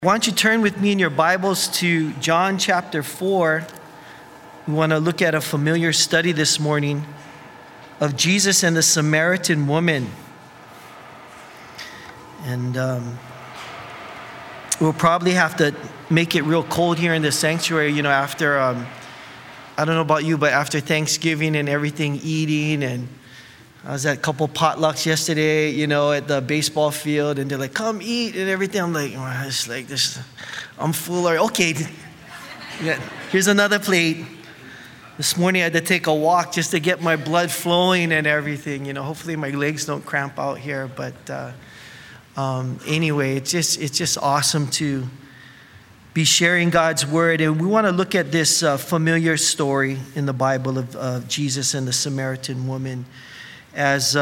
Why don't you turn with me in your Bibles to John chapter 4. We want to look at a familiar study this morning of Jesus and the Samaritan woman. And we'll probably have to make it real cold here in the sanctuary, after, I don't know about you, but after Thanksgiving and everything, eating, and I was at a couple potlucks yesterday, at the baseball field, and they're like, come eat and everything. I'm like, oh, it's like this, I'm full. Okay, yeah, here's another plate. This morning I had to take a walk just to get my blood flowing and everything. Hopefully my legs don't cramp out here. But anyway, it's just awesome to be sharing God's word. And we want to look at this familiar story in the Bible of Jesus and the Samaritan woman. As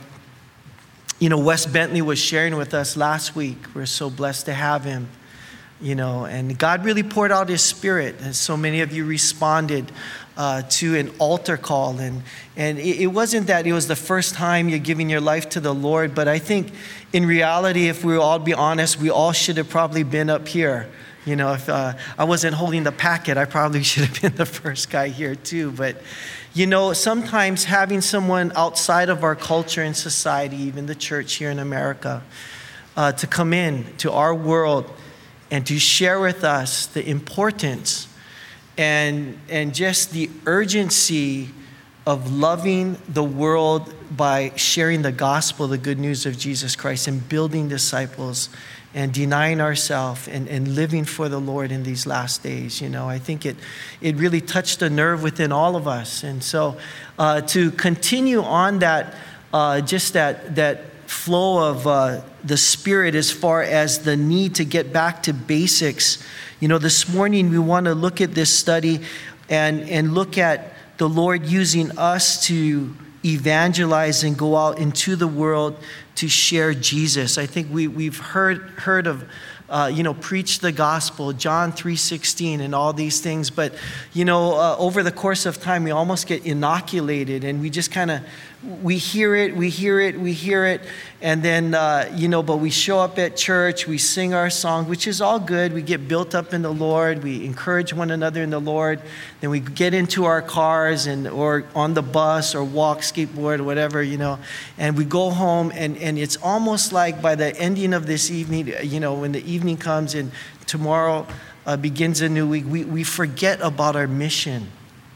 Wes Bentley was sharing with us last week, we're so blessed to have him, and God really poured out his spirit, and so many of you responded to an altar call, and it wasn't that it was the first time you're giving your life to the Lord, but I think in reality, if we all be honest, we all should have probably been up here. If I wasn't holding the packet, I probably should have been the first guy here too. But, sometimes having someone outside of our culture and society, even the church here in America, to come in to our world and to share with us the importance and just the urgency of loving the world by sharing the gospel, the good news of Jesus Christ, and building disciples and denying ourselves and living for the Lord in these last days. I think it really touched a nerve within all of us. And so to continue on that, just that flow of the Spirit as far as the need to get back to basics, this morning we want to look at this study and look at the Lord using us to evangelize and go out into the world to share Jesus. I think we've heard of preach the gospel, John 3:16 and all these things. But, over the course of time, we almost get inoculated and we just we hear it. And then, but we show up at church, we sing our song, which is all good. We get built up in the Lord. We encourage one another in the Lord. Then we get into our cars or on the bus or walk, skateboard, or whatever, and we go home and it's almost like by the ending of this evening, when the evening comes and tomorrow begins a new week, we forget about our mission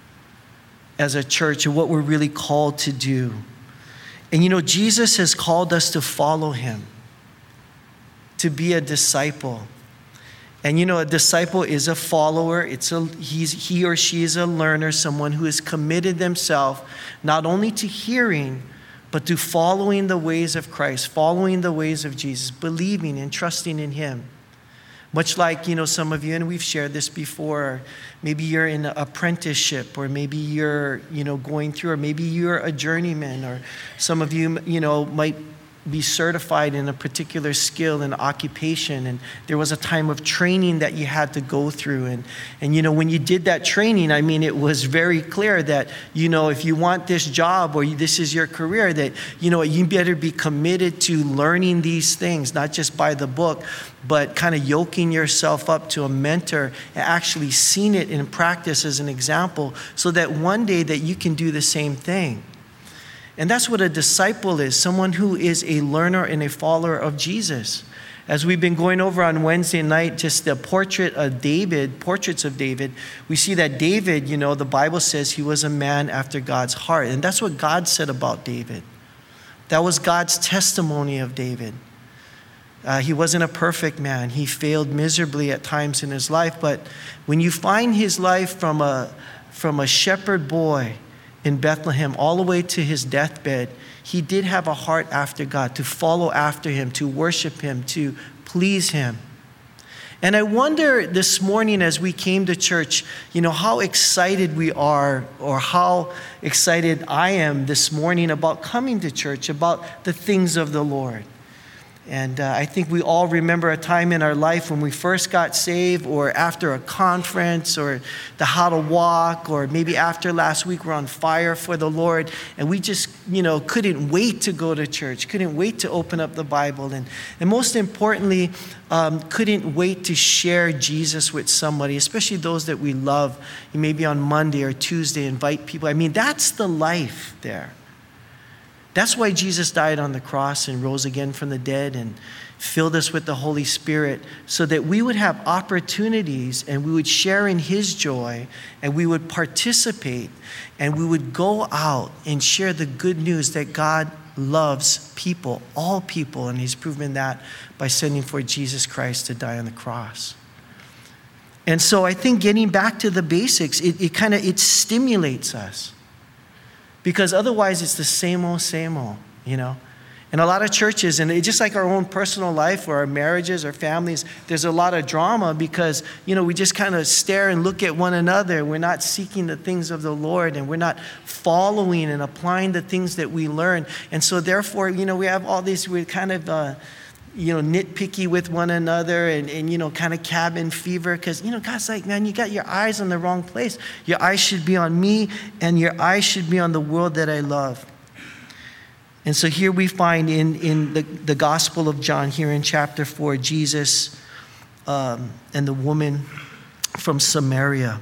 as a church and what we're really called to do. And Jesus has called us to follow him, to be a disciple. And a disciple is a follower. He or she is a learner, someone who has committed themselves not only to hearing, but to following the ways of Christ, following the ways of Jesus, believing and trusting in him. Much like, some of you, and we've shared this before, maybe you're in an apprenticeship, or maybe you're, going through, or maybe you're a journeyman, or some of you, might be certified in a particular skill and occupation, and there was a time of training that you had to go through, and when you did that training, it was very clear that if you want this job or this is your career, that you better be committed to learning these things, not just by the book, but kind of yoking yourself up to a mentor and actually seeing it in practice as an example, so that one day that you can do the same thing. And that's what a disciple is, someone who is a learner and a follower of Jesus. As we've been going over on Wednesday night, just the portraits of David, we see that David, the Bible says he was a man after God's heart. And that's what God said about David. That was God's testimony of David. He wasn't a perfect man. He failed miserably at times in his life. But when you find his life from a shepherd boy in Bethlehem all the way to his deathbed, he did have a heart after God, to follow after him, to worship him, to please him. And I wonder this morning as we came to church, how excited we are, or how excited I am this morning about coming to church, about the things of the Lord. And I think we all remember a time in our life when we first got saved, or after a conference, or the How to Walk, or maybe after last week we're on fire for the Lord, and we just, couldn't wait to go to church, couldn't wait to open up the Bible, and most importantly, couldn't wait to share Jesus with somebody, especially those that we love. You maybe on Monday or Tuesday invite people. I mean, that's the life there. That's why Jesus died on the cross and rose again from the dead and filled us with the Holy Spirit, so that we would have opportunities and we would share in his joy, and we would participate, and we would go out and share the good news that God loves people, all people, and he's proven that by sending forth Jesus Christ to die on the cross. And so I think getting back to the basics, it stimulates us. Because otherwise it's the same old, And a lot of churches, and just like our own personal life or our marriages or families, there's a lot of drama because, we just kind of stare and look at one another. We're not seeking the things of the Lord, and we're not following and applying the things that we learn. And so therefore, we have all these, we're kind of, nitpicky with one another and kind of cabin fever because, God's like, man, you got your eyes on the wrong place. Your eyes should be on me, and your eyes should be on the world that I love. And so here we find in the Gospel of John, here in chapter 4, Jesus and the woman from Samaria.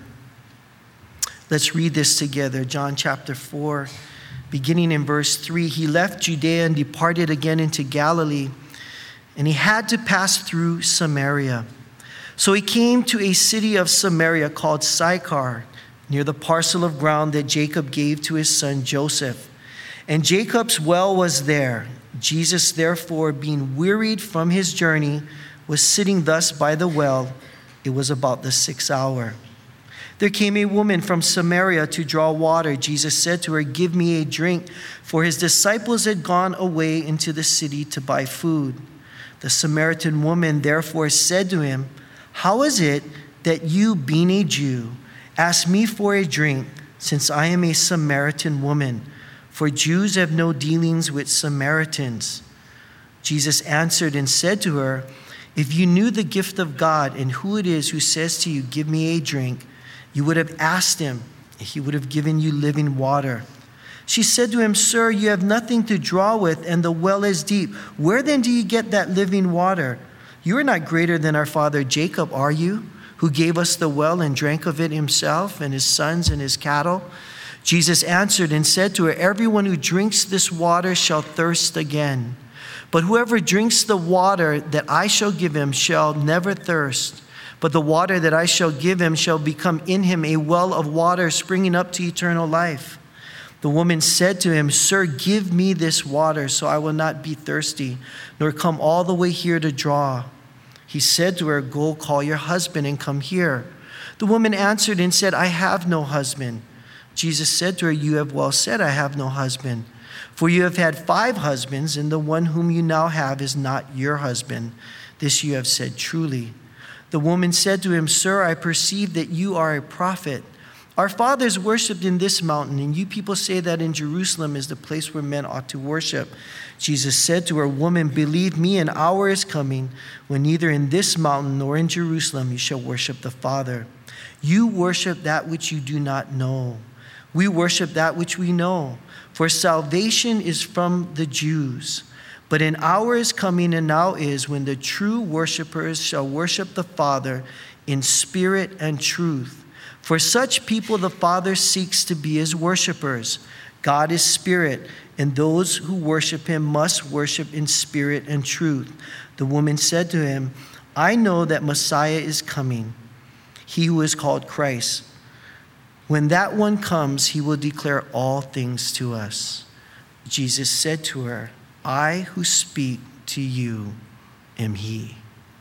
Let's read this together. John chapter 4, beginning in verse 3. He left Judea and departed again into Galilee, and he had to pass through Samaria. So he came to a city of Samaria called Sychar, near the parcel of ground that Jacob gave to his son Joseph. And Jacob's well was there. Jesus, therefore, being wearied from his journey, was sitting thus by the well. It was about the 6th hour. There came a woman from Samaria to draw water. Jesus said to her, "Give me a drink," for his disciples had gone away into the city to buy food. The Samaritan woman therefore said to him, "How is it that you, being a Jew, ask me for a drink, since I am a Samaritan woman? For Jews have no dealings with Samaritans." Jesus answered and said to her, "If you knew the gift of God and who it is who says to you, 'Give me a drink,' you would have asked him, and he would have given you living water." She said to him, "Sir, you have nothing to draw with, and the well is deep. Where then do you get that living water? You are not greater than our father Jacob, are you, who gave us the well and drank of it himself and his sons and his cattle?" Jesus answered and said to her, "Everyone who drinks this water shall thirst again. But whoever drinks the water that I shall give him shall never thirst. But the water that I shall give him shall become in him a well of water springing up to eternal life." The woman said to him, "Sir, give me this water so I will not be thirsty, nor come all the way here to draw." He said to her, "Go call your husband and come here." The woman answered and said, "I have no husband." Jesus said to her, "You have well said, 'I have no husband.' For you have had 5 husbands, and the one whom you now have is not your husband. This you have said truly." The woman said to him, "Sir, I perceive that you are a prophet. Our fathers worshipped in this mountain, and you people say that in Jerusalem is the place where men ought to worship." Jesus said to her, "Woman, believe me, an hour is coming when neither in this mountain nor in Jerusalem you shall worship the Father. You worship that which you do not know. We worship that which we know, for salvation is from the Jews. But an hour is coming, and now is, when the true worshipers shall worship the Father in spirit and truth. For such people the Father seeks to be his worshipers. God is spirit, and those who worship him must worship in spirit and truth." The woman said to him, "I know that Messiah is coming, he who is called Christ. When that one comes, he will declare all things to us." Jesus said to her, "I who speak to you am he."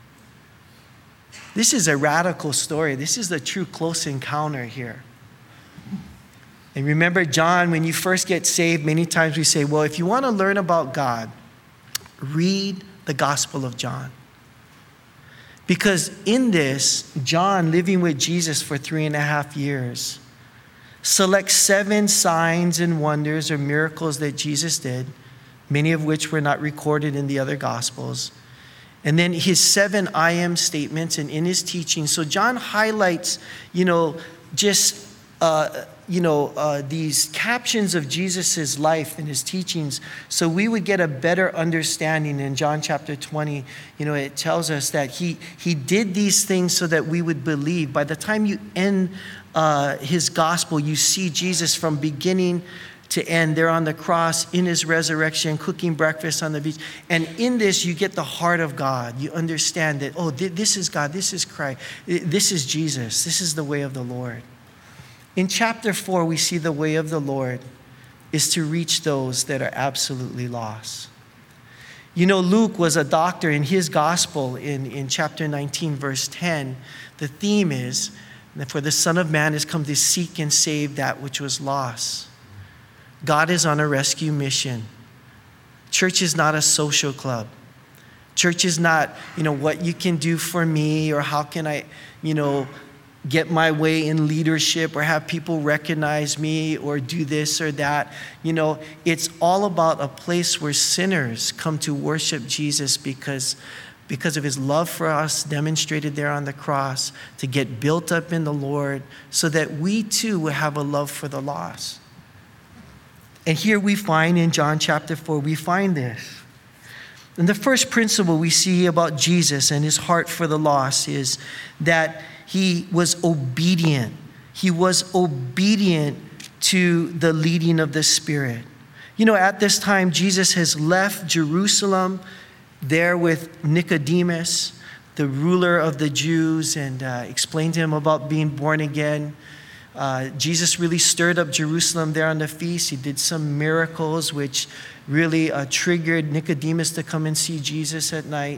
This is a radical story. This is a true close encounter here. And remember, John, when you first get saved, many times we say, well, if you want to learn about God, read the Gospel of John. Because in this, John, living with Jesus for 3.5 years, selects 7 signs and wonders or miracles that Jesus did, many of which were not recorded in the other Gospels. And then his 7 I am statements and in his teaching. So John highlights, just, these captions of Jesus' life and his teachings so we would get a better understanding. In John chapter 20, it tells us that he did these things so that we would believe. By the time you end his gospel, you see Jesus from beginning to end there on the cross, in his resurrection, cooking breakfast on the beach. And in this, you get the heart of God. You understand that, this is God, this is Christ, this is Jesus, this is the way of the Lord. In chapter 4, we see the way of the Lord is to reach those that are absolutely lost. Luke was a doctor. In his gospel, in chapter 19, verse 10, the theme is, for the Son of Man has come to seek and save that which was lost. God is on a rescue mission. Church is not a social club. Church is not, what you can do for me, or how can I, get my way in leadership, or have people recognize me, or do this or that. It's all about a place where sinners come to worship Jesus because of his love for us demonstrated there on the cross, to get built up in the Lord so that we too will have a love for the lost. And here we find in John chapter 4, we find this. And the first principle we see about Jesus and his heart for the lost is that he was obedient. He was obedient to the leading of the Spirit. At this time, Jesus has left Jerusalem there with Nicodemus, the ruler of the Jews, and explained to him about being born again. Jesus really stirred up Jerusalem there on the feast. He did some miracles which really triggered Nicodemus to come and see Jesus at night.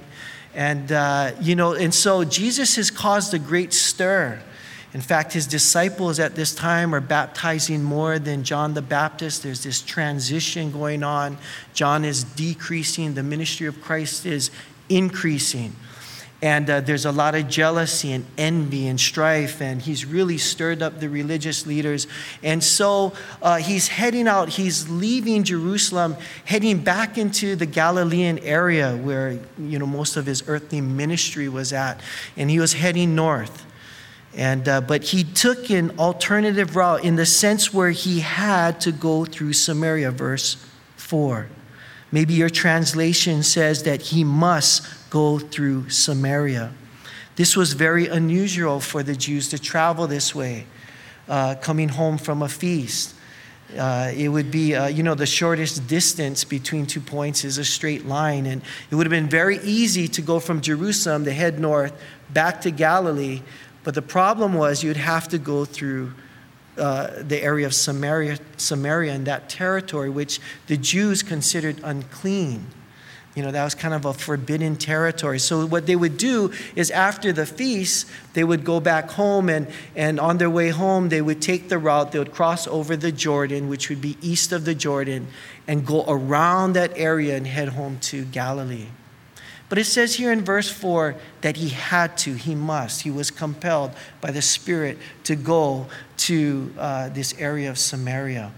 And so Jesus has caused a great stir. In fact, his disciples at this time are baptizing more than John the Baptist. There's this transition going on. John is decreasing. The ministry of Christ is increasing. And there's a lot of jealousy and envy and strife, and he's really stirred up the religious leaders. And so he's heading out, he's leaving Jerusalem, heading back into the Galilean area where, most of his earthly ministry was at. And he was heading north. But he took an alternative route in the sense where he had to go through Samaria, verse 4. Maybe your translation says that he must go through Samaria. This was very unusual for the Jews to travel this way, coming home from a feast. It would be, the shortest distance between 2 points is a straight line. And it would have been very easy to go from Jerusalem to head north back to Galilee. But the problem was you'd have to go through the area of Samaria and that territory, which the Jews considered unclean. That was kind of a forbidden territory. So what they would do is after the feast, they would go back home, and on their way home, they would take the route. They would cross over the Jordan, which would be east of the Jordan, and go around that area and head home to Galilee. But it says here in verse 4 that he had to, he must, he was compelled by the Spirit to go to this area of Samaria.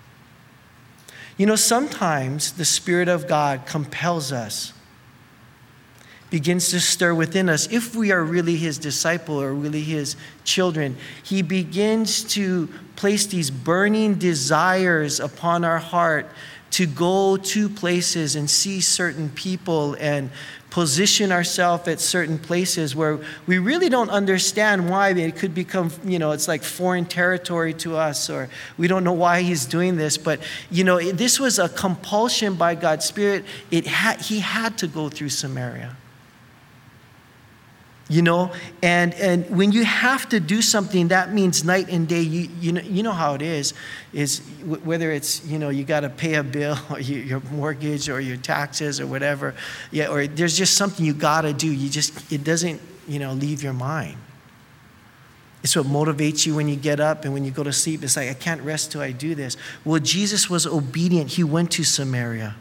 Sometimes the Spirit of God compels us, begins to stir within us. If we are really his disciple or really his children, he begins to place these burning desires upon our heart to go to places and see certain people and position ourselves at certain places where we really don't understand why. It could become, it's like foreign territory to us, or we don't know why he's doing this. But, this was a compulsion by God's Spirit. He had to go through Samaria. And when you have to do something, that means night and day. You know how it is whether it's, you got to pay a bill or your mortgage or your taxes or whatever. Yeah, or there's just something you got to do. It doesn't, leave your mind. It's what motivates you when you get up and when you go to sleep. It's like, I can't rest till I do this. Well, Jesus was obedient. He went to Samaria.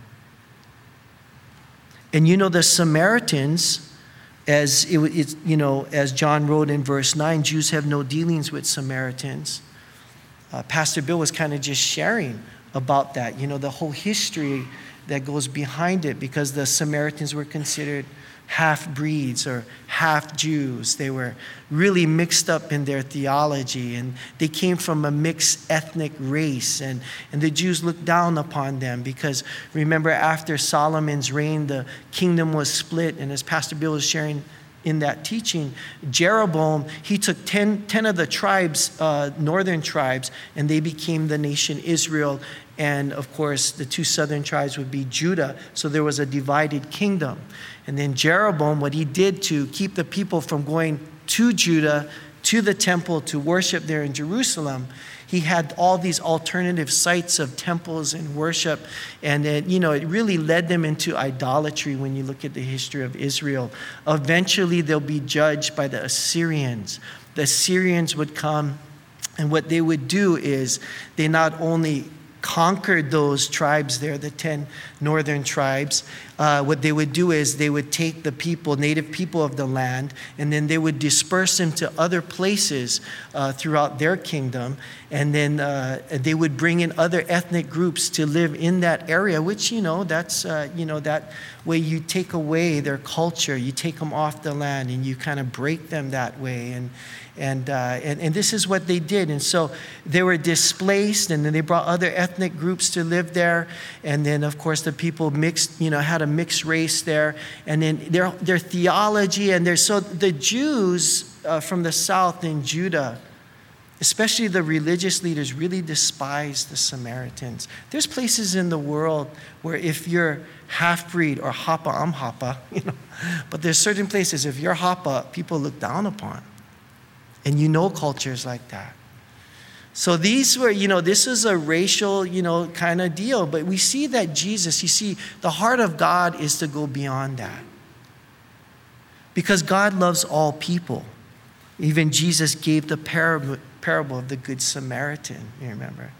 And the Samaritans, as John wrote in verse 9, Jews have no dealings with Samaritans. Pastor Bill was kind of just sharing about that, the whole history that goes behind it, because the Samaritans were considered half-breeds or half-Jews. They were really mixed up in their theology, and they came from a mixed ethnic race, and the Jews looked down upon them because, remember, after Solomon's reign, the kingdom was split, and as Pastor Bill was sharing in that teaching, Jeroboam, he took 10 of the tribes, northern tribes, and they became the nation Israel. And of course, the 2 southern tribes would be Judah. So there was a divided kingdom. And then Jeroboam, what he did to keep the people from going to Judah, to the temple to worship there in Jerusalem, he had all these alternative sites of temples and worship. And it really led them into idolatry when you look at the history of Israel. Eventually, they'll be judged by the Assyrians. The Assyrians would come, and what they would do is they not only conquered those tribes there, the 10 northern tribes. What they would do is they would take the people, native people of the land, and then they would disperse them to other places throughout their kingdom. And then they would bring in other ethnic groups to live in that area, which, that's, that way you take away their culture, you take them off the land, and you kind of break them that way. And this is what they did. And so they were displaced, and then they brought other ethnic groups to live there. And then, of course, the people mixed, had a mixed race there. And then their theology, so the Jews from the south in Judah, especially the religious leaders, really despised the Samaritans. There's places in the world where if you're half-breed or Hapa, I'm Hapa, but there's certain places, if you're Hapa, people look down upon. And cultures like that. So these were, this is a racial, kind of deal. But we see that Jesus, the heart of God is to go beyond that. Because God loves all people. Even Jesus gave the parable of the Good Samaritan, you remember.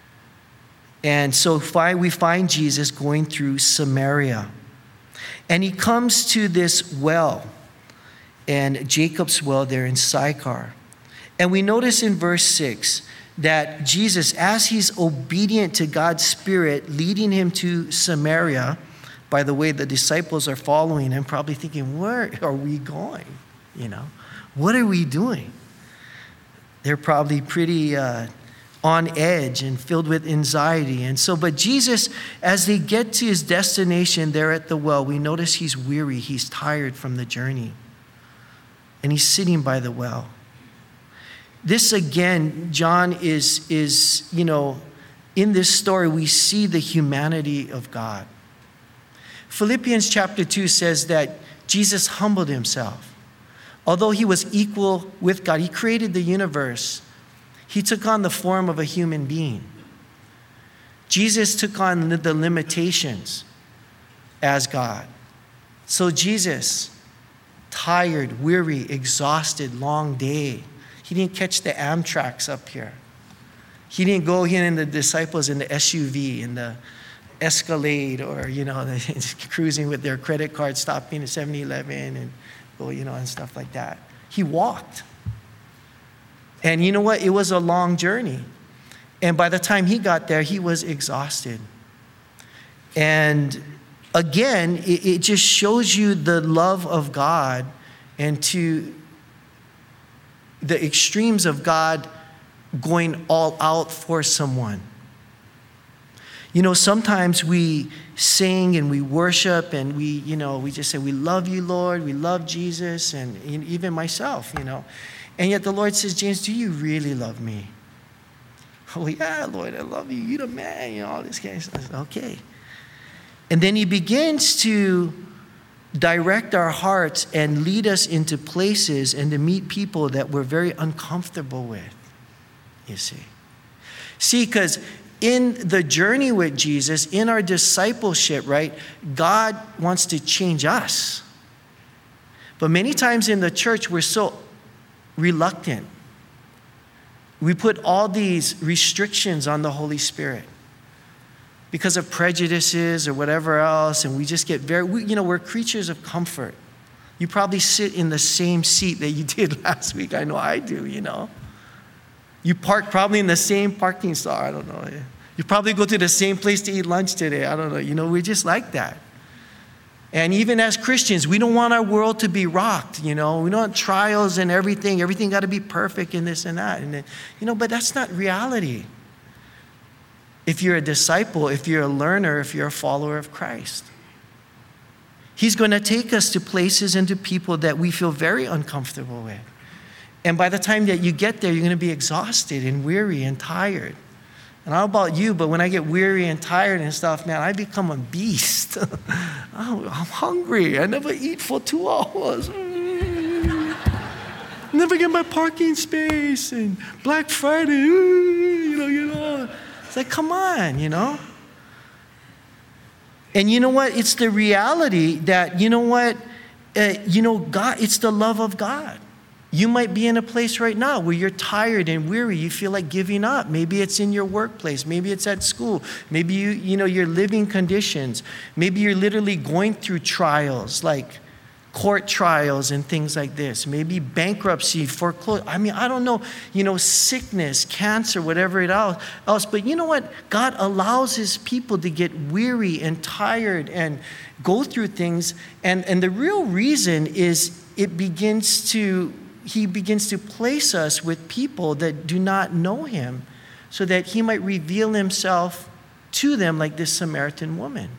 And so we find Jesus going through Samaria. And he comes to this well, and Jacob's well there in Sychar. And we notice in verse 6 that Jesus, as he's obedient to God's Spirit, leading him to Samaria, by the way, the disciples are following him, probably thinking, where are we going? What are we doing? They're probably pretty on edge and filled with anxiety. And so, but Jesus, as they get to his destination there at the well, we notice he's weary, he's tired from the journey. And he's sitting by the well. This again, John is in this story, we see the humanity of God. Philippians chapter 2 says that Jesus humbled himself. Although he was equal with God, he created the universe. He took on the form of a human being. Jesus took on the limitations as God. So Jesus, tired, weary, exhausted, long day. He didn't catch the Amtrak's up here. He didn't go in and the disciples in the SUV, in the Escalade, or, cruising with their credit card, stopping at 7-Eleven and go, and stuff like that. He walked. And you know what? It was a long journey. And by the time he got there, he was exhausted. And again, it just shows you the love of God and to the extremes of God going all out for someone. Sometimes we sing and we worship and we just say, we love you, Lord, we love Jesus, and even myself, And yet the Lord says, James, do you really love me? Oh, yeah, Lord, I love you. You're the man, all this kind of stuff. Okay. And then he begins to direct our hearts and lead us into places and to meet people that we're very uncomfortable with, you see. See, because in the journey with Jesus, in our discipleship, right, God wants to change us. But many times in the church, we're so reluctant. We put all these restrictions on the Holy Spirit because of prejudices or whatever else, and we just get we're creatures of comfort. You probably sit in the same seat that you did last week. I know I do, You park probably in the same parking stall. I don't know. You probably go to the same place to eat lunch today. I don't know. We're just like that. And even as Christians, we don't want our world to be rocked, We don't want trials and everything. Everything got to be perfect and this and that. And but that's not reality. If you're a disciple, if you're a learner, if you're a follower of Christ. He's going to take us to places and to people that we feel very uncomfortable with. And by the time that you get there, you're going to be exhausted and weary and tired. And I don't know about you, but when I get weary and tired and stuff, man, I become a beast. I'm hungry. I never eat for 2 hours. Never get my parking space and Black Friday. It's like, come on, And you know what? It's the reality that, God, it's the love of God. You might be in a place right now where you're tired and weary. You feel like giving up. Maybe it's in your workplace. Maybe it's at school. Maybe your living conditions. Maybe you're literally going through trials like court trials and things like this. Maybe bankruptcy, foreclosure. I don't know, sickness, cancer, whatever else. But you know what? God allows his people to get weary and tired and go through things. And the real reason is he begins to place us with people that do not know him so that he might reveal himself to them like this Samaritan woman.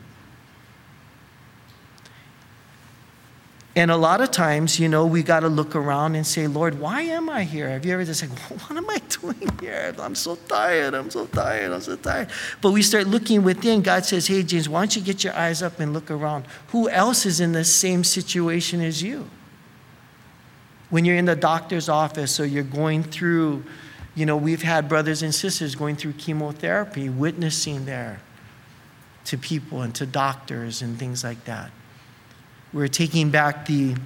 And a lot of times, we got to look around and say, Lord, why am I here? Have you ever just like, what am I doing here? I'm so tired. But we start looking within. God says, hey, James, why don't you get your eyes up and look around? Who else is in the same situation as you? When you're in the doctor's office or you're going through, we've had brothers and sisters going through chemotherapy, witnessing there to people and to doctors and things like that. We're taking back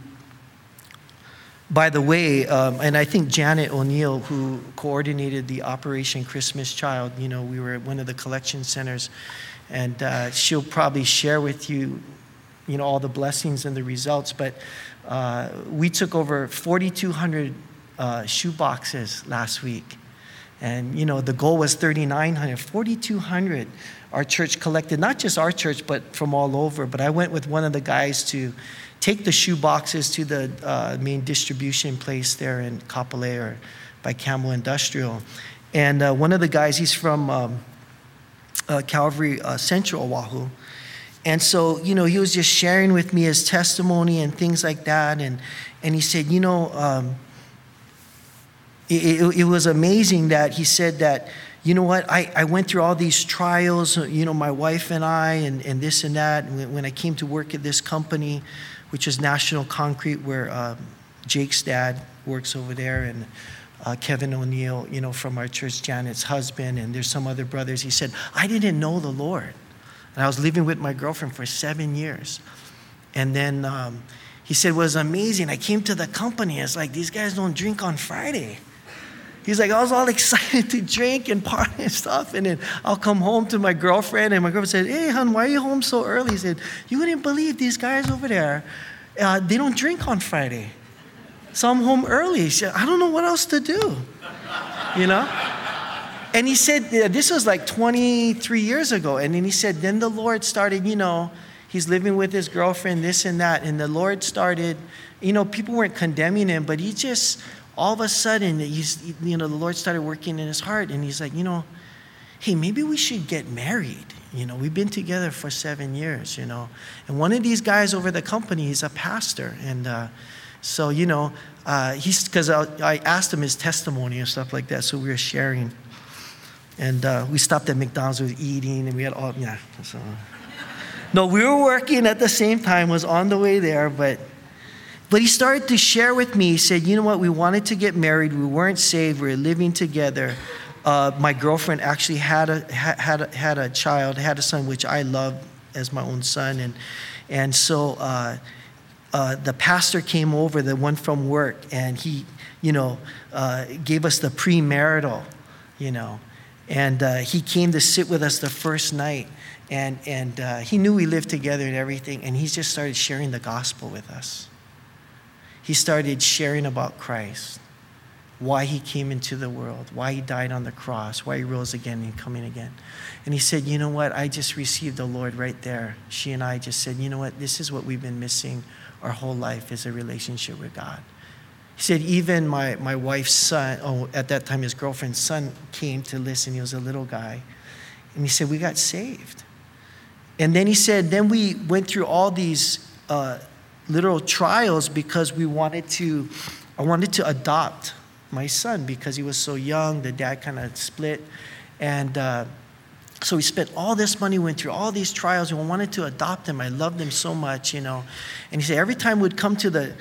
by the way, and I think Janet O'Neill, who coordinated the Operation Christmas Child, we were at one of the collection centers, and she'll probably share with you, all the blessings and the results. But we took over 4,200 shoe boxes last week. And, the goal was 3,900, 4,200. Our church collected, not just our church, but from all over. But I went with one of the guys to take the shoe boxes to the main distribution place there in Kapolei or by Campbell Industrial. And one of the guys, he's from Calvary Central, Oahu. And so, he was just sharing with me his testimony and things like that. And he said, it was amazing that he said that, I went through all these trials, my wife and I, and this and that. And when I came to work at this company, which is National Concrete, where Jake's dad works over there, and Kevin O'Neill, from our church, Janet's husband, and there's some other brothers. He said, I didn't know the Lord. And I was living with my girlfriend for 7 years. And then he said, it was amazing. I came to the company. It's like, these guys don't drink on Friday. He's like, I was all excited to drink and party and stuff. And then I'll come home to my girlfriend, and my girlfriend said, hey, hon, why are you home so early? He said, you wouldn't believe these guys over there. They don't drink on Friday. So I'm home early. He said, I don't know what else to do, And he said, this was like 23 years ago. And then he said, then the Lord started, he's living with his girlfriend, this and that. And the Lord started, people weren't condemning him, but he just, all of a sudden, the Lord started working in his heart. And he's like, hey, maybe we should get married. We've been together for 7 years, And one of these guys over the company, he's a pastor. And so, because I asked him his testimony and stuff like that. So we were sharing. And we stopped at McDonald's, we were eating, and we had all, So. No, we were working at the same time, was on the way there, but he started to share with me. He said, you know what, we wanted to get married, we weren't saved, we were living together. My girlfriend actually had a child, had a son, which I love as my own son. And so the pastor came over, the one from work, and he, gave us the premarital, And he came to sit with us the first night, and he knew we lived together and everything, and he just started sharing the gospel with us. He started sharing about Christ, why he came into the world, why he died on the cross, why he rose again and coming again. And he said, you know what? I just received the Lord right there. She and I just said, you know what? This is what we've been missing our whole life, is a relationship with God. He said, even my wife's son, at that time his girlfriend's son, came to listen. He was a little guy. And he said, we got saved. And then he said, then we went through all these little trials because I wanted to adopt my son because he was so young. The dad kind of split. And so we spent all this money, went through all these trials, and we wanted to adopt him. I loved him so much, And he said every time we'd come to the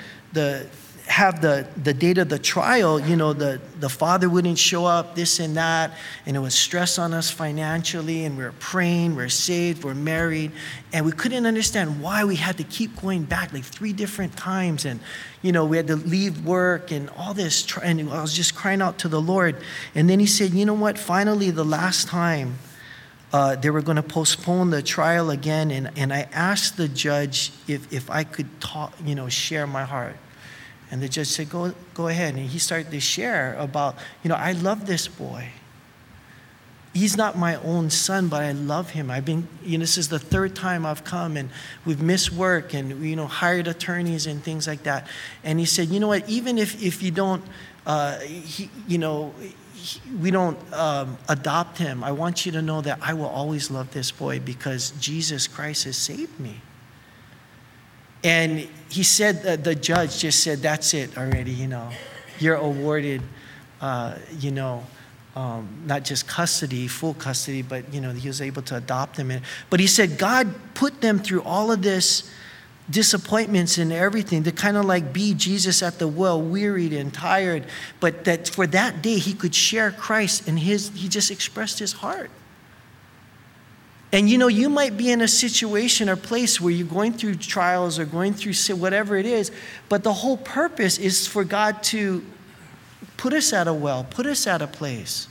date of the trial, the father wouldn't show up, this and that, and it was stress on us financially, and we were praying, we're saved, we're married, and we couldn't understand why we had to keep going back like 3 different times, and we had to leave work and all this, and I was just crying out to the Lord. And then he said, you know what, finally the last time they were going to postpone the trial again, and I asked the judge if I could talk, share my heart. And the judge said, go ahead. And he started to share about, I love this boy. He's not my own son, but I love him. I've been, this is the 3rd time I've come, and we've missed work, and, hired attorneys and things like that. And he said, you know what, even if you don't, we don't adopt him, I want you to know that I will always love this boy because Jesus Christ has saved me. And he said, the judge just said, that's it already, You're awarded, not just custody, full custody, but, he was able to adopt him. But he said God put them through all of this disappointments and everything to kind of like be Jesus at the well, wearied and tired. But that for that day, he could share Christ, and he just expressed his heart. And you might be in a situation or place where you're going through trials or going through whatever it is, but the whole purpose is for God to put us at a well, put us at a place.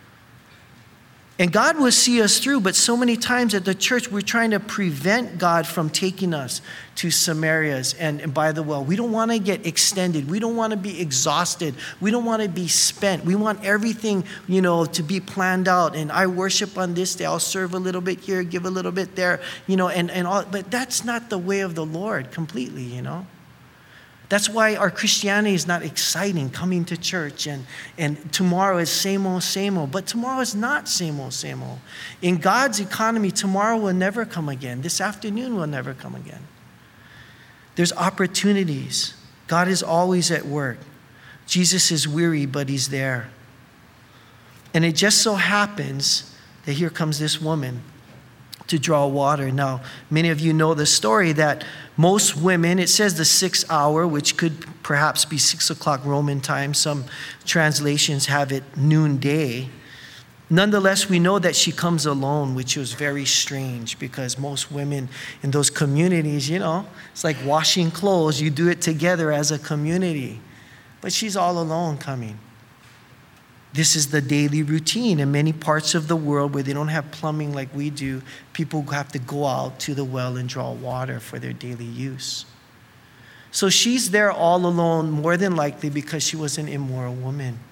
And God will see us through, but so many times at the church, we're trying to prevent God from taking us to Samarias and by the well. We don't want to get extended. We don't want to be exhausted. We don't want to be spent. We want everything, to be planned out. And I worship on this day. I'll serve a little bit here, give a little bit there, and all. But that's not the way of the Lord completely, That's why our Christianity is not exciting, coming to church, and tomorrow is same old. But tomorrow is not same old. In God's economy, tomorrow will never come again. This afternoon will never come again. There's opportunities. God is always at work. Jesus is weary, but he's there. And it just so happens that here comes this woman to draw water. Now, many of you know the story that most women, it says the 6th hour, which could perhaps be 6 o'clock Roman time. Some translations have it noonday. Nonetheless, we know that she comes alone, which was very strange because most women in those communities, it's like washing clothes. You do it together as a community. But she's all alone coming. This is the daily routine in many parts of the world where they don't have plumbing like we do. People have to go out to the well and draw water for their daily use. So she's there all alone, more than likely because she was an immoral woman.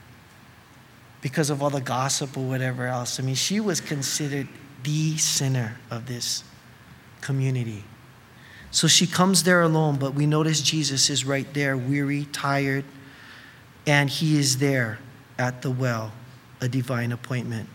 Because of all the gossip or whatever else. I mean, she was considered the sinner of this community. So she comes there alone, but we notice Jesus is right there, weary, tired, and he is there at the well, a divine appointment.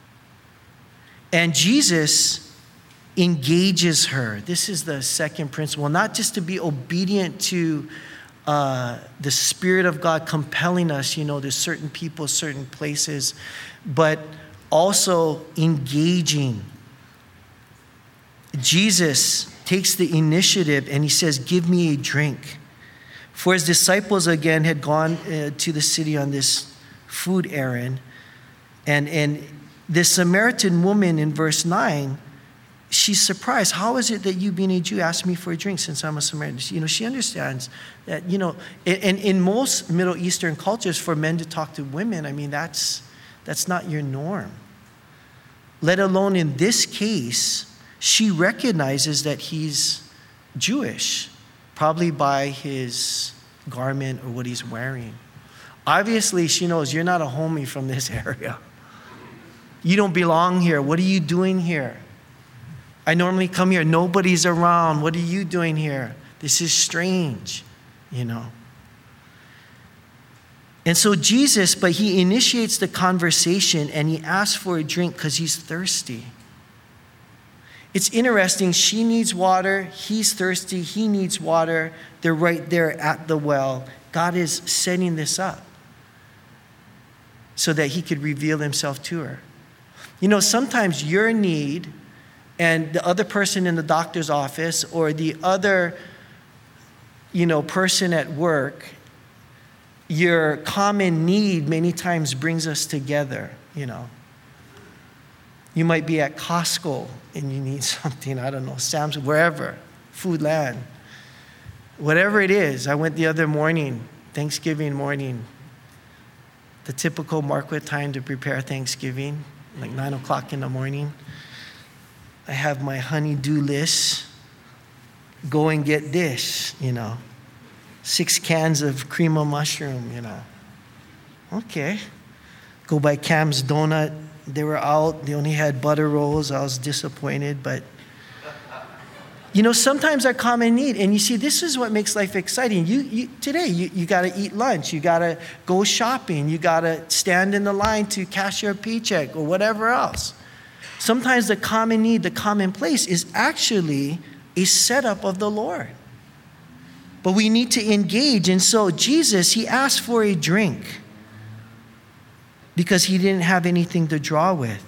And Jesus engages her. This is the second principle, not just to be obedient to the Spirit of God compelling us, to certain people, certain places, but also engaging. Jesus takes the initiative and he says, give me a drink. For his disciples again had gone to the city on this food errand. And the Samaritan woman in verse 9, she's surprised. How is it that you, being a Jew, ask me for a drink since I'm a Samaritan? She understands that, and in most Middle Eastern cultures, for men to talk to women, I mean, that's not your norm. Let alone in this case, she recognizes that he's Jewish, probably by his garment or what he's wearing. Obviously, she knows you're not a homie from this area. You don't belong here. What are you doing here? I normally come here. Nobody's around. What are you doing here? This is strange, you know. And so Jesus, but he initiates the conversation and he asks for a drink because he's thirsty. It's interesting. She needs water. He's thirsty. He needs water. They're right there at the well. God is setting this up so that he could reveal himself to her. You know, sometimes your need and the other person in the doctor's office or the other, you know, person at work, your common need many times brings us together, you know. You might be at Costco and you need something, I don't know, Sam's, wherever, Foodland. Whatever it is. I went the other morning, Thanksgiving morning, the typical Marquette time to prepare Thanksgiving, like 9 o'clock in the morning. I have my honey-do list. Go and get this, you know. 6 cans of cream of mushroom, you know. Okay. Go by Cam's Donut. They were out. They only had butter rolls. I was disappointed, but you know, sometimes our common need, and you see, this is what makes life exciting. Today, you got to eat lunch. You got to go shopping. You got to stand in the line to cash your paycheck or whatever else. Sometimes the common need, the common place is actually a setup of the Lord. But we need to engage. And so Jesus, he asked for a drink because he didn't have anything to draw with.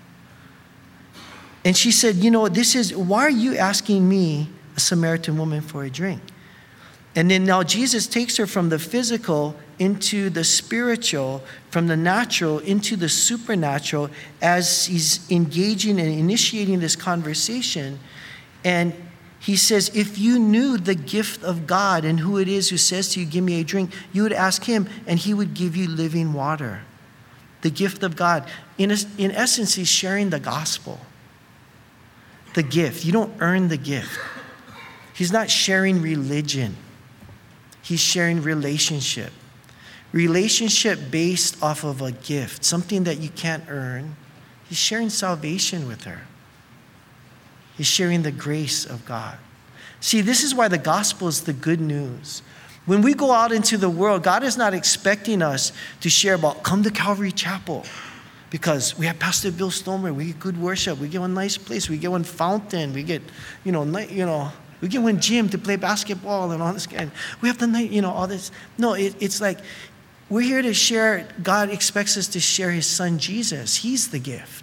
And she said, you know, why are you asking me, a Samaritan woman, for a drink? And then now Jesus takes her from the physical into the spiritual, from the natural into the supernatural, as he's engaging and initiating this conversation. And he says, if you knew the gift of God and who it is who says to you, give me a drink, you would ask him and he would give you living water. The gift of God. In essence, he's sharing the gospel. The gift. You don't earn the gift. He's not sharing religion. He's sharing relationship. Relationship based off of a gift, something that you can't earn. He's sharing salvation with her. He's sharing the grace of God. See, this is why the gospel is the good news. When we go out into the world, God is not expecting us to share about, come to Calvary Chapel. Because we have Pastor Bill Stoner, we get good worship, we get one nice place, we get one fountain, we get, we get one gym to play basketball and all this kind. We have the night, all this. No, it's like we're here to share. God expects us to share his son Jesus. He's the gift.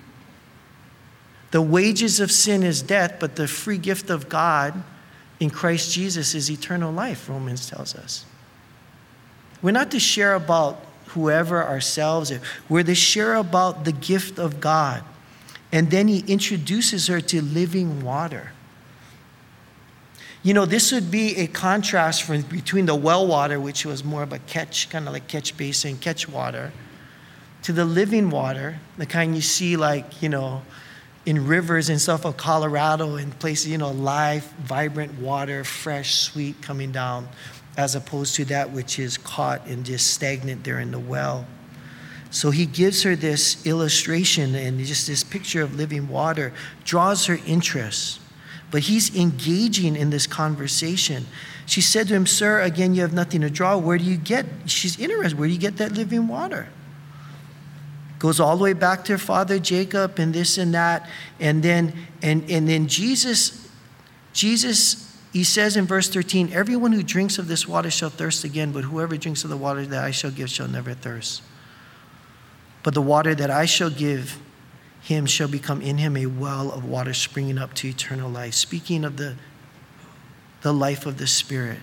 The wages of sin is death, but the free gift of God in Christ Jesus is eternal life, Romans tells us. We're not to share about whoever, ourselves. We're to share about the gift of God. And then he introduces her to living water. This would be a contrast between the well water, which was more of a catch, kind of like catch basin, catch water, to the living water, the kind you see in rivers and stuff of Colorado and places, live, vibrant water, fresh, sweet, coming down, as opposed to that which is caught and just stagnant there in the well. So he gives her this illustration, and just this picture of living water draws her interest. But he's engaging in this conversation. She said to him, "Sir, again, you have nothing to draw. She's interested. Where do you get that living water?" Goes all the way back to her father Jacob and this and that. And then Jesus, he says in verse 13, "Everyone who drinks of this water shall thirst again, but whoever drinks of the water that I shall give shall never thirst. But the water that I shall give him shall become in him a well of water springing up to eternal life." Speaking of the life of the Spirit.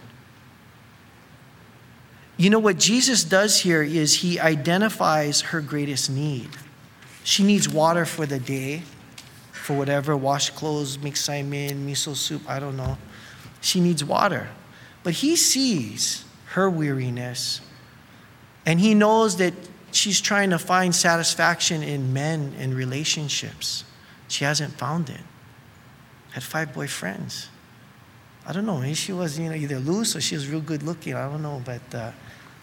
What Jesus does here is he identifies her greatest need. She needs water for the day, for whatever, wash clothes, make saimin, miso soup, I don't know. She needs water. But he sees her weariness, and he knows that she's trying to find satisfaction in men and relationships. She hasn't found it. Had 5 boyfriends. I don't know, maybe she was either loose or she was real good looking, I don't know, but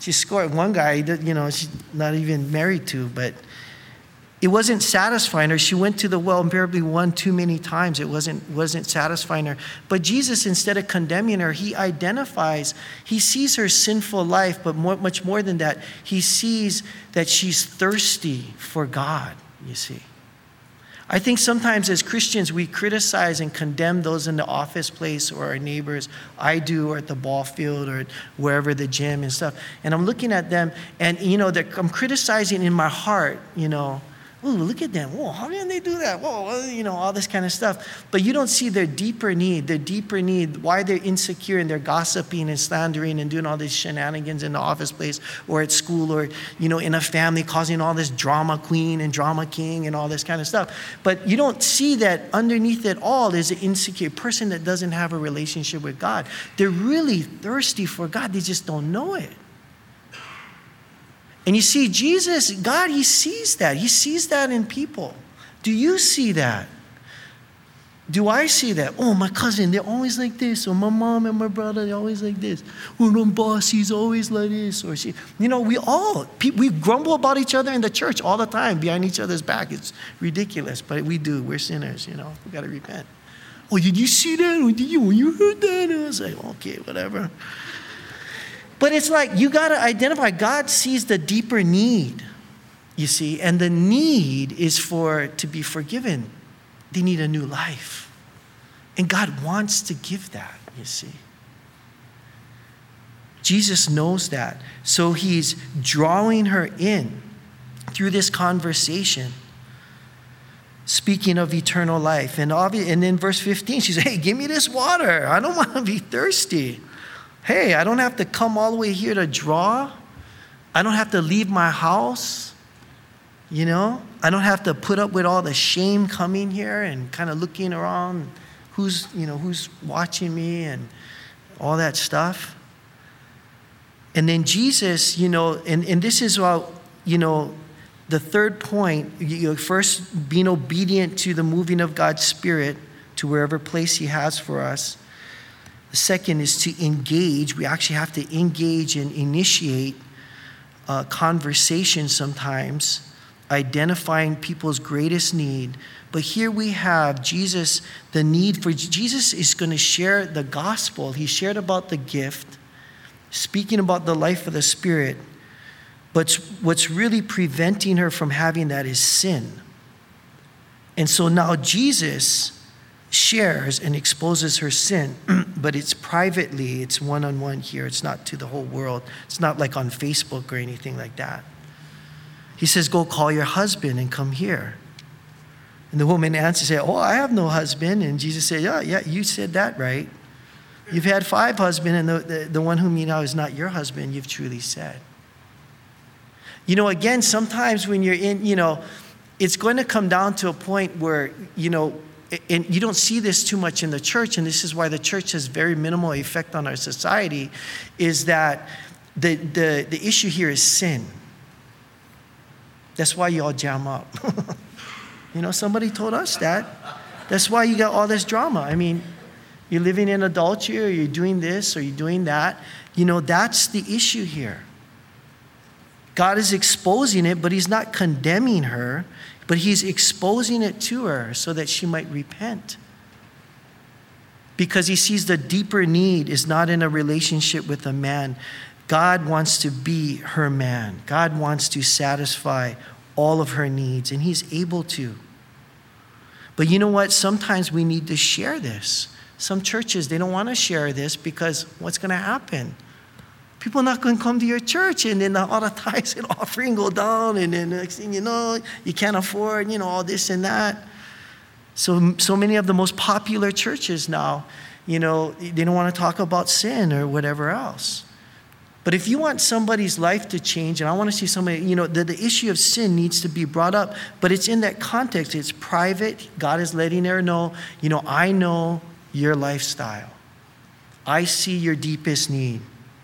She scored one guy, she's not even married to, but it wasn't satisfying her. She went to the well invariably one too many times. It wasn't satisfying her. But Jesus, instead of condemning her, he identifies, he sees her sinful life, but much more than that, he sees that she's thirsty for God, you see. I think sometimes as Christians, we criticize and condemn those in the office place or our neighbors. I do, or at the ball field or wherever, the gym and stuff. And I'm looking at them and, I'm criticizing in my heart, oh, look at them. Whoa, how can they do that? Whoa, all this kind of stuff. But you don't see their deeper need, why they're insecure and they're gossiping and slandering and doing all these shenanigans in the office place or at school or, in a family, causing all this drama queen and drama king and all this kind of stuff. But you don't see that underneath it all is an insecure person that doesn't have a relationship with God. They're really thirsty for God. They just don't know it. And you see, Jesus, God, he sees that. He sees that in people. Do you see that? Do I see that? Oh, my cousin, they're always like this. Or my mom and my brother, they're always like this. Or my boss, he's always like this. Or she, we grumble about each other in the church all the time, behind each other's back. It's ridiculous, but we do. We're sinners, we got to repent. Oh, did you see that? Or did you heard that? And I was like, okay, whatever. But it's like you got to identify, God sees the deeper need, you see, and the need is to be forgiven. They need a new life. And God wants to give that, you see. Jesus knows that. So he's drawing her in through this conversation, speaking of eternal life. And then verse 15, she says, hey, give me this water. I don't want to be thirsty. Hey, I don't have to come all the way here to draw. I don't have to leave my house. I don't have to put up with all the shame coming here and kind of looking around who's watching me and all that stuff. And then Jesus, and this is the third point, first being obedient to the moving of God's Spirit to wherever place he has for us. The second is to engage. We actually have to engage and initiate conversation sometimes, identifying people's greatest need. But here we have Jesus, the need for Jesus is going to share the gospel. He shared about the gift, speaking about the life of the Spirit. But what's really preventing her from having that is sin. And so now Jesus shares and exposes her sin, but it's privately, it's one-on-one here. It's not to the whole world. It's not like on Facebook or anything like that. He says, go call your husband and come here. And the woman answers, oh, I have no husband. And Jesus said, yeah, you said that right. You've had 5 husbands, and the one whom you know is not your husband, you've truly said. Again, sometimes when you're in, it's going to come down to a point where, and you don't see this too much in the church, and this is why the church has very minimal effect on our society, is that the issue here is sin. That's why you all jam up. Somebody told us that. That's why you got all this drama. I mean, you're living in adultery, or you're doing this, or you're doing that. That's the issue here. God is exposing it, but he's not condemning her. But he's exposing it to her so that she might repent. Because he sees the deeper need is not in a relationship with a man. God wants to be her man. God wants to satisfy all of her needs, and he's able to. But you know what? Sometimes we need to share this. Some churches, they don't want to share this because what's going to happen? People are not going to come to your church, and then all the tithes and offering go down, and then next thing you know, you can't afford, all this and that. So many of the most popular churches now, they don't want to talk about sin or whatever else. But if you want somebody's life to change, and I want to see somebody, the issue of sin needs to be brought up, but it's in that context. It's private. God is letting her know, I know your lifestyle. I see your deepest need.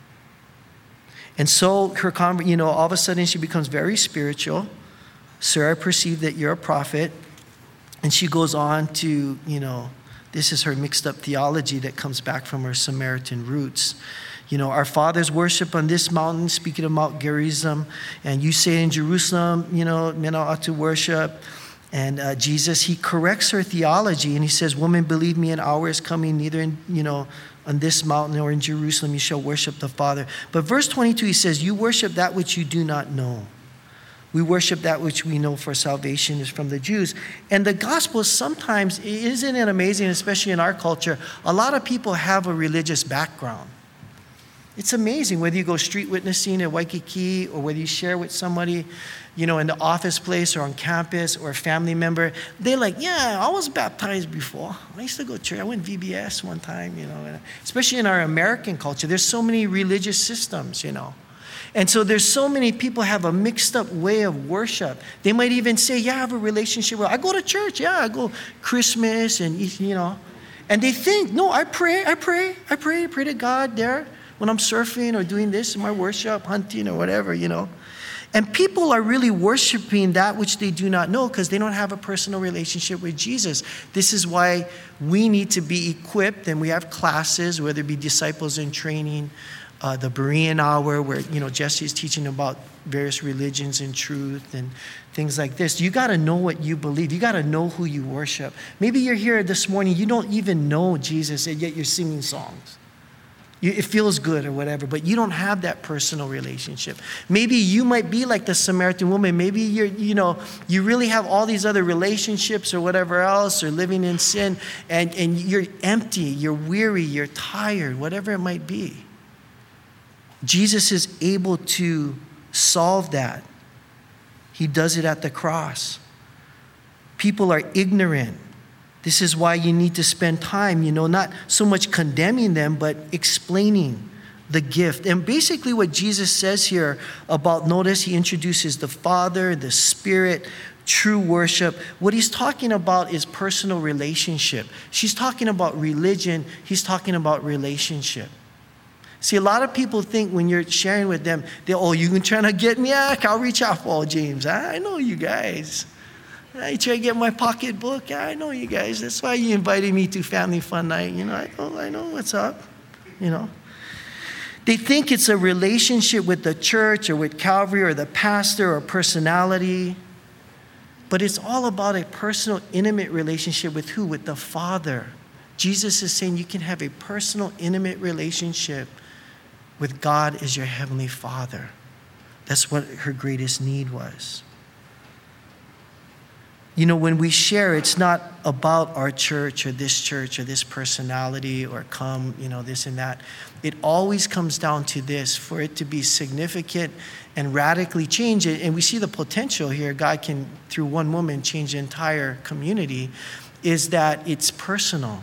And so her, all of a sudden she becomes very spiritual. Sir, I perceive that you're a prophet. And she goes on to, This is her mixed up theology that comes back from her Samaritan roots. Our fathers worship on this mountain, speaking of Mount Gerizim, and you say in Jerusalem, men ought to worship. And Jesus, he corrects her theology, and he says, woman, believe me, an hour is coming, neither on this mountain or in Jerusalem you shall worship the Father. But verse 22, he says, you worship that which you do not know. We worship that which we know, for salvation is from the Jews. And the gospel sometimes, isn't it amazing, especially in our culture, a lot of people have a religious background. It's amazing whether you go street witnessing at Waikiki or whether you share with somebody, in the office place or on campus or a family member. They're like, yeah, I was baptized before. I used to go to church. I went VBS one time, especially in our American culture. There's so many religious systems, And so there's so many people have a mixed up way of worship. They might even say, yeah, I have a relationship. I go to church. Yeah, I go Christmas and, And they think, no, I pray to God there when I'm surfing or doing this in my worship, hunting or whatever, And people are really worshiping that which they do not know because they don't have a personal relationship with Jesus. This is why we need to be equipped, and we have classes, whether it be disciples in training, the Berean hour where, Jesse is teaching about various religions and truth and things like this. You got to know what you believe. You got to know who you worship. Maybe you're here this morning, you don't even know Jesus, and yet you're singing songs. It feels good or whatever, but you don't have that personal relationship. Maybe you might be like the Samaritan woman. Maybe you really have all these other relationships or whatever else, or living in sin, and you're empty, you're weary, you're tired, whatever it might be. Jesus is able to solve that. He does it at the cross. People are ignorant. This is why you need to spend time, not so much condemning them, but explaining the gift. And basically what Jesus says here about, notice he introduces the Father, the Spirit, true worship. What he's talking about is personal relationship. She's talking about religion. He's talking about relationship. See, a lot of people think when you're sharing with them, you can try to get me? I'll reach out for James. I know you guys. You try to get my pocketbook? I know you guys. That's why you invited me to family fun night. I know what's up. They think it's a relationship with the church or with Calvary or the pastor or personality. But it's all about a personal, intimate relationship with who? With the Father. Jesus is saying you can have a personal, intimate relationship with God as your heavenly Father. That's what her greatest need was. When we share, it's not about our church or this personality or this and that. It always comes down to this, for it to be significant and radically change it. And we see the potential here. God can, through one woman, change the entire community, is that it's personal.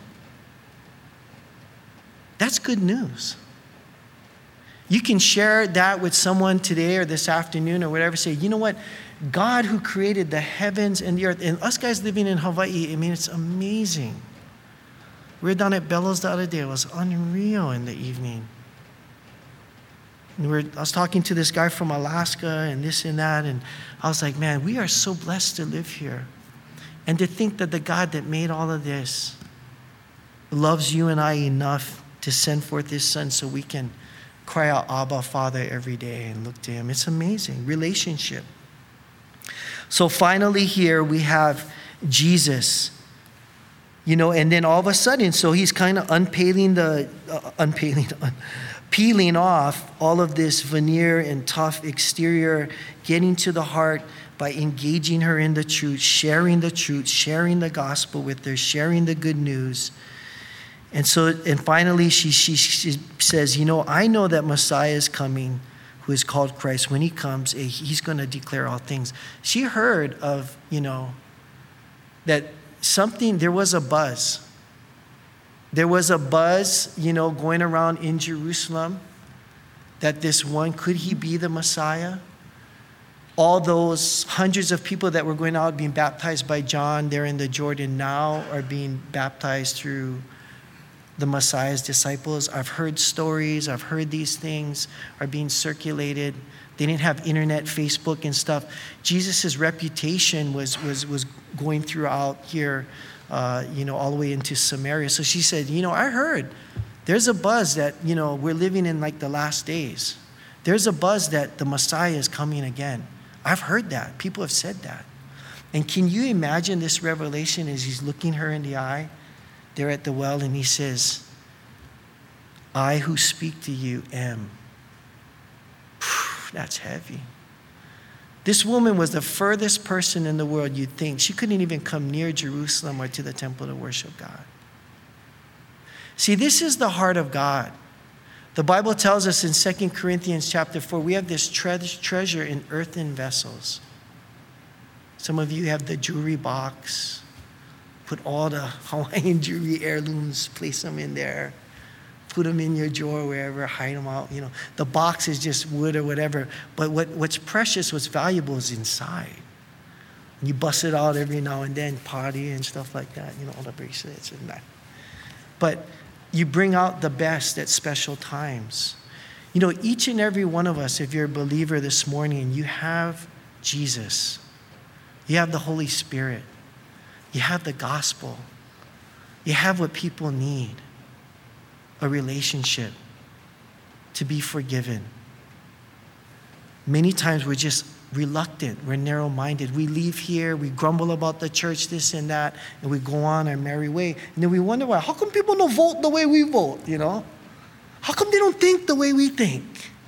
That's good news. You can share that with someone today or this afternoon or whatever. Say, you know what? God who created the heavens and the earth, and us guys living in Hawaii, it's amazing. We were down at Bellows the other day. It was unreal in the evening. And I was talking to this guy from Alaska and this and that, and I was like, man, we are so blessed to live here. And to think that the God that made all of this loves you and I enough to send forth his Son so we can cry out, Abba, Father, every day and look to him. It's amazing. Relationship. So finally here we have Jesus, and then all of a sudden, so he's kind of peeling off all of this veneer and tough exterior, getting to the heart by engaging her in the truth, sharing the gospel with her, sharing the good news. And finally she says, I know that Messiah is coming, who is called Christ. When he comes, he's going to declare all things. She heard of, that there was a buzz. There was a buzz, going around in Jerusalem that this one, could he be the Messiah? All those hundreds of people that were going out being baptized by John there in the Jordan now are being baptized through the Messiah's disciples. I've heard stories. I've heard these things are being circulated. They didn't have internet, Facebook and stuff. Jesus' reputation was going throughout here all the way into Samaria. So she said, I heard there's a buzz that, we're living in like the last days. There's a buzz that the Messiah is coming again. I've heard that. People have said that. And can you imagine this revelation as he's looking her in the eye there at the well, and he says, I who speak to you am. That's heavy. This woman was the furthest person in the world you'd think. She couldn't even come near Jerusalem or to the temple to worship God. See, this is the heart of God. The Bible tells us in 2 Corinthians chapter 4, we have this treasure in earthen vessels. Some of you have the jewelry box. Put all the Hawaiian jewelry heirlooms, place them in there. Put them in your drawer, wherever, hide them out. The box is just wood or whatever. But what's precious, what's valuable is inside. And you bust it out every now and then, party and stuff like that. All the bracelets and that. But you bring out the best at special times. Each and every one of us, if you're a believer this morning, you have Jesus. You have the Holy Spirit. You have the gospel. You have what people need. A relationship, to be forgiven. Many times we're just reluctant, we're narrow-minded. We leave here, we grumble about the church, this and that, and we go on our merry way. And then we wonder why. How come people don't vote the way we vote, How come they don't think the way we think?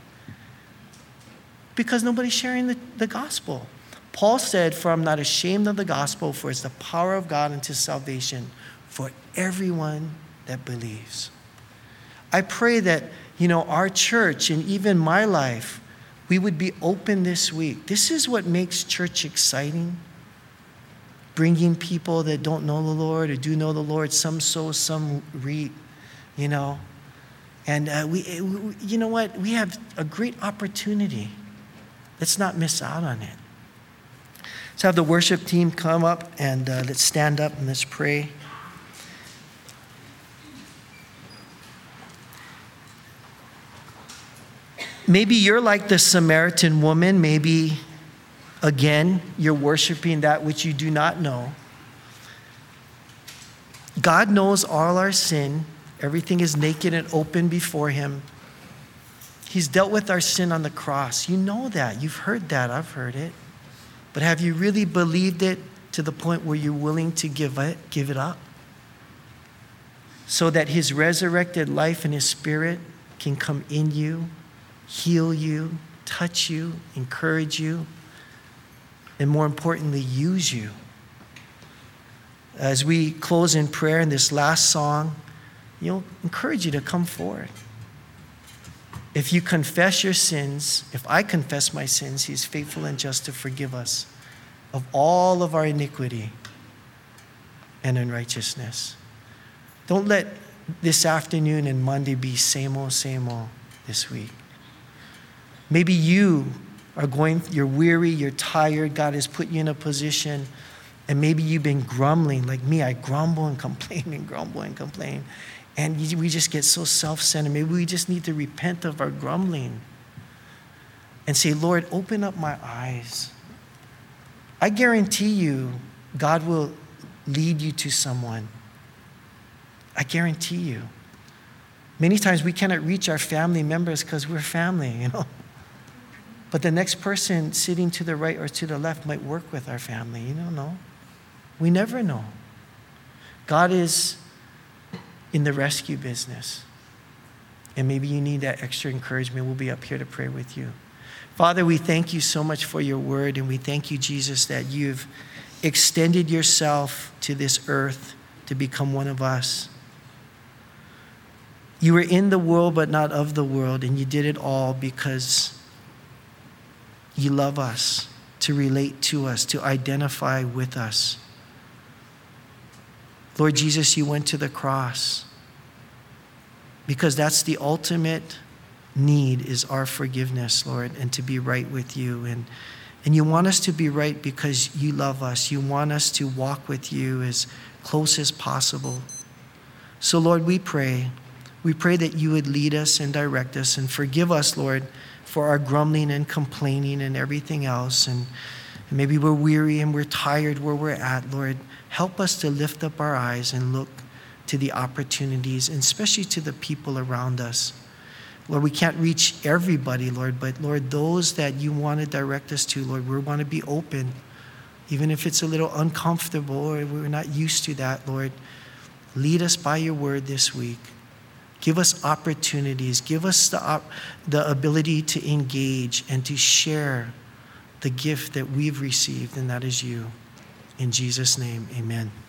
Because nobody's sharing the gospel. Paul said, for I'm not ashamed of the gospel, for it's the power of God unto salvation for everyone that believes. I pray that, our church and even my life, we would be open this week. This is what makes church exciting. Bringing people that don't know the Lord or do know the Lord, some sow, some reap, And you know what? We have a great opportunity. Let's not miss out on it. Let's have the worship team come up and let's stand up and let's pray. Maybe you're like the Samaritan woman. Maybe, again, you're worshiping that which you do not know. God knows all our sin. Everything is naked and open before him. He's dealt with our sin on the cross. You know that. You've heard that. I've heard it. But have you really believed it to the point where you're willing to give it up? So that his resurrected life and his spirit can come in you, heal you, touch you, encourage you, and more importantly, use you. As we close in prayer in this last song, encourage you to come forward. If you confess your sins, if I confess my sins, he's faithful and just to forgive us of all of our iniquity and unrighteousness. Don't let this afternoon and Monday be same old this week. Maybe you're weary, you're tired, God has put you in a position, and maybe you've been grumbling like me. I grumble and complain and grumble and complain. And we just get so self-centered. Maybe we just need to repent of our grumbling and say, Lord, open up my eyes. I guarantee you, God will lead you to someone. I guarantee you. Many times we cannot reach our family members because we're family, But the next person sitting to the right or to the left might work with our family. You don't know. We never know. God is in the rescue business. And maybe you need that extra encouragement. We'll be up here to pray with you. Father, we thank you so much for your word, and we thank you, Jesus, that you've extended yourself to this earth to become one of us. You were in the world, but not of the world, and you did it all because you love us, to relate to us, to identify with us. Lord Jesus, you went to the cross because that's the ultimate need, is our forgiveness, Lord, and to be right with you. And you want us to be right because you love us. You want us to walk with you as close as possible. So, Lord, we pray that you would lead us and direct us and forgive us, Lord, for our grumbling and complaining and everything else. And And maybe we're weary and we're tired where we're at, Lord. Help us to lift up our eyes and look to the opportunities, and especially to the people around us. Lord, we can't reach everybody, Lord, but Lord, those that you want to direct us to, Lord, we want to be open, even if it's a little uncomfortable or we're not used to that, Lord. Lead us by your word this week. Give us opportunities. Give us the ability to engage and to share the gift that we've received, and that is you. In Jesus' name, amen.